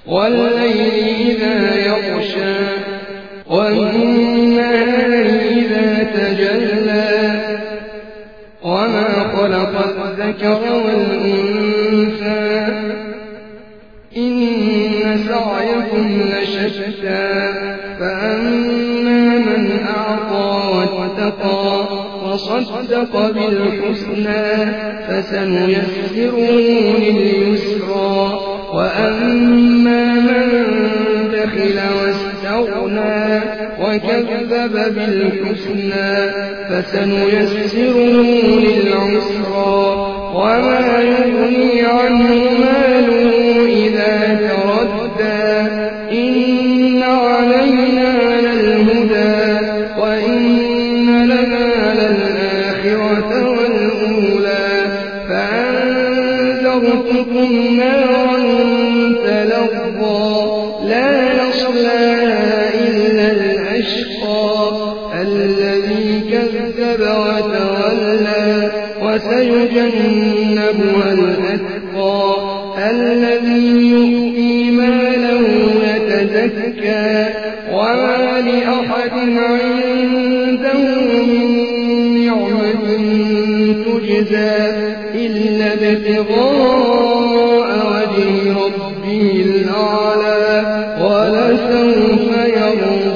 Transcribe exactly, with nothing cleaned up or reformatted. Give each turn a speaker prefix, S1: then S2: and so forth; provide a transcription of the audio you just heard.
S1: والليل إذا يغشى والنهار إذا تجلى وما خلق الذكر والأنثى إن سعيكم لشتى فأما من أعطى واتقى وصدق بالحسنى فسنيسره لليسرى وأما من بخل واستغنى وكذب بالحسنى فسنيسره للعسرى وما يغني عنه ماله إذا تردى إن علينا للهدى وإن لنا للآخرة والأولى فأنذرتكم نارا تلظى لا يصلاها إلا الأشقى الذي كذب وتولى وسيجنبها الأتقى الذي يؤتي ماله يتزكى وما لأحد عنده من نعمة تجزى إلا ابتغاء وجه ربه الأعلى ولسوف يرضى.